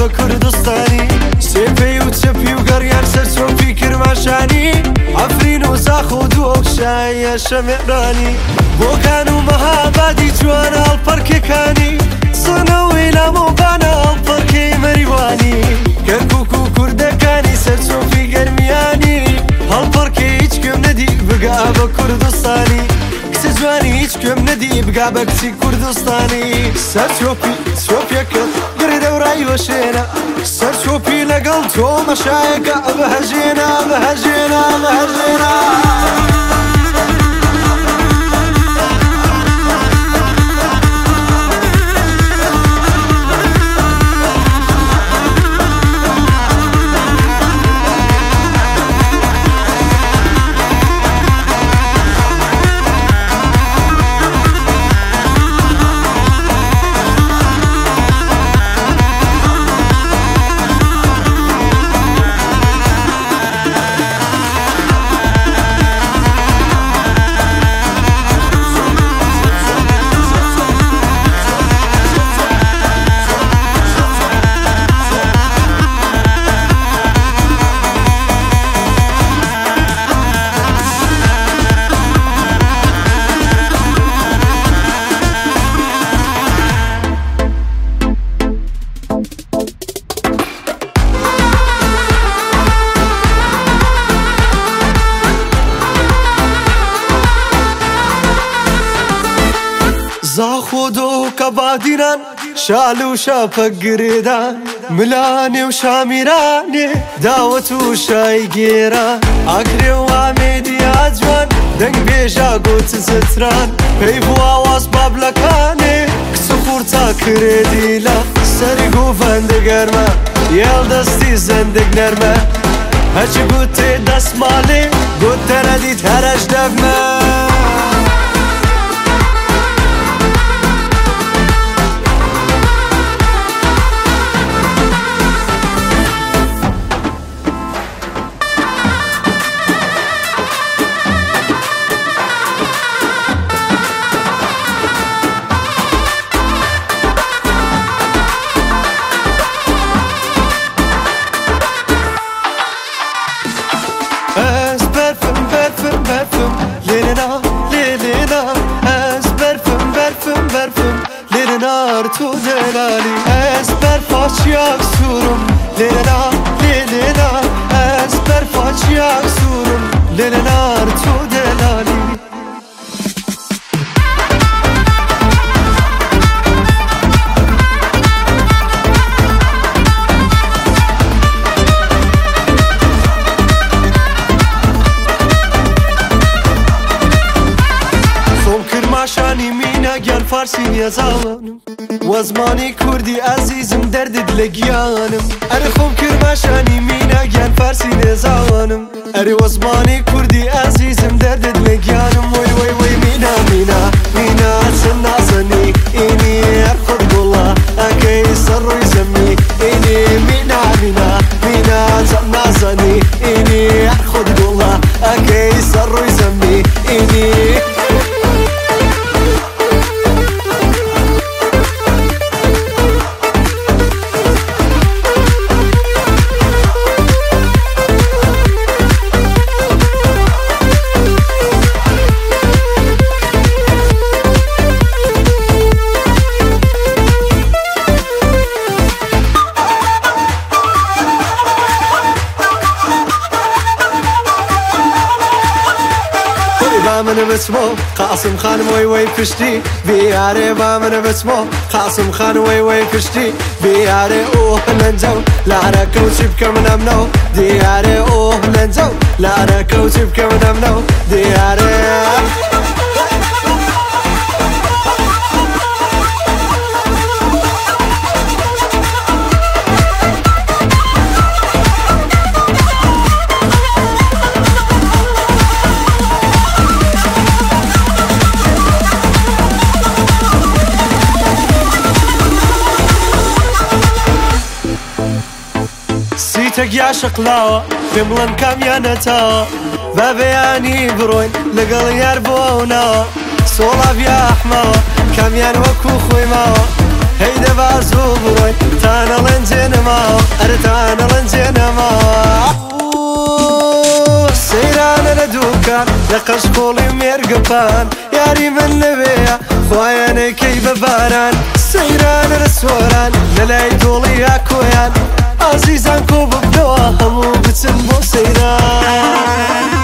بە کوردستانی سێپەی و چەپی و گەڕیان سەر چۆپی کرماشانی ئەفرین و زاخ و دووە شایە شەمێرانی بۆکان و مەهابادی جوانە هەڵپەرکەکانی سنەوەی لامۆبانە هەڵپەرکەی مەریوانی کەرکووک و کوردەکانی سەر چۆپی گەرمیانی هەڵپەرکەی هیچ کوێم نەدی بگا بە کوردستانی کچە جوانی هیچ کوێم نەدی بگا بە کچی کوردستانی سەر چۆپیەکە گڕی دەورای وەشێنە سەر چۆپی لەگەڵ تۆ مەشایەکە بەهەژێنە بەهەژێنە بەهەژێنە زاخۆ دۆکە بادیران شال و شاپە گرێدان ملانێ و شامیرانێ داوەت و شای گێران ئاکرێ و ئامێدیا جوان دەنگ بێژا گۆت زتران پێی بواواز بابلەکانێ کچە خوورتا کرێ دیلە سەری گۆڤەندە گەرمە یێڵ دەستی زەندێک نەرمە هەچی گوتێ دەسماڵێ گوت تەنەدیت هەرەش دەبمە تو دلالی از برفاچیاک سورم لیلا لیلا از برفاچیاک سورم لیلا تو دلالی خۆم کرماشانی مینە گیان فارسی نیەزاوانم وەزمانی کوردی ئازیزم دەردت لە گیانم ئەرە خۆم کرماشانی مینە گیان فارسی نێزاوانم ئەرێ وەزمانی کوردی ئازیزم دەردت لە گیانم وەی وەی وەی مینا مینا مینا چەند نازەنی ئینی هەر خۆت گوڵە ئەکەی سەر ڕووی زەمی ئینی مینا مینا مینا چەند نازەنی ئینی هەر خۆت گوڵە ئەکەی سەر ڕووی زەمی ئینی من بسمو قاسم خان وی وی پشتی بیاره با من بسمو قاسم خان وی وی پشتی بیاره اوه لنجو لارا کوچیب کمنم نو دیاره اوه لنجو لارا کوچیب کمنم نو دیاره تەگیا شقلاوە پێم بڵێن کامیانەتەوە بە بەیانی بڕۆین لەگەڵ یار بۆ ئەو ناوە سۆڵاویا ئەحمەوە کامیان وەکو خۆی ماوە هيدا بازو بروي تانا لنجينما أرتانا لنجينما سيران لدوكان لقش قولي ميرقبان ياري من نبيا خواياني كي بباران سيران لسوران للاي دولي ياكويان عزيزان كوب بنوا همو بتن بو سيران